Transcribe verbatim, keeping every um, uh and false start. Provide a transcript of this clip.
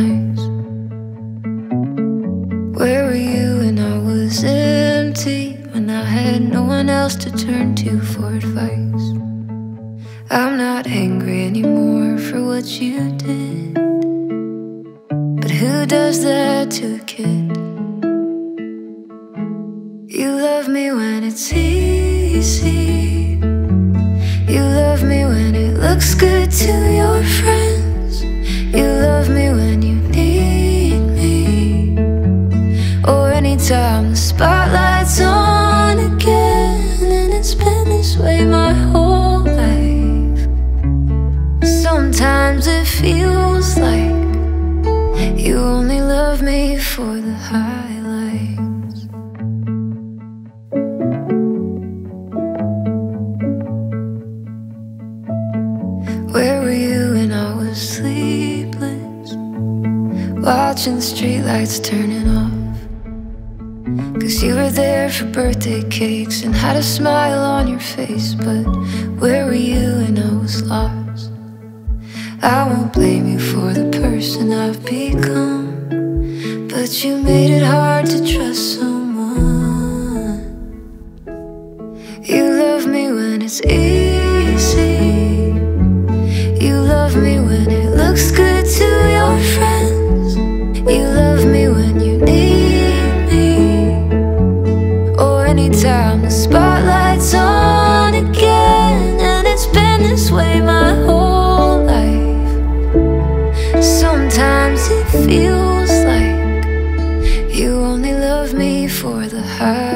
nights. Where were you when I was empty, when I had no one else to turn to for advice? I'm not angry anymore for what you did, but who does that to a kid? You love me when it's easy, you love me when it looks good to your friends, you love me when you need me, or anytime the spotlight's on again. And it's been this way my whole life. Sometimes it feels like you only love me for the highlights. Where were you when I was sleepless, watching the streetlights turning off? Cause you were there for birthday cakes and had a smile on your face. But where were you when I was lost? I won't blame you for the person I've become, but you made it hard to trust someone. You love me when it's easy, you love me when it looks good to your friends, you love me when you need me, or anytime the spotlight's on again. And it's been this way my whole life. Sometimes it feels like you only love me for the high.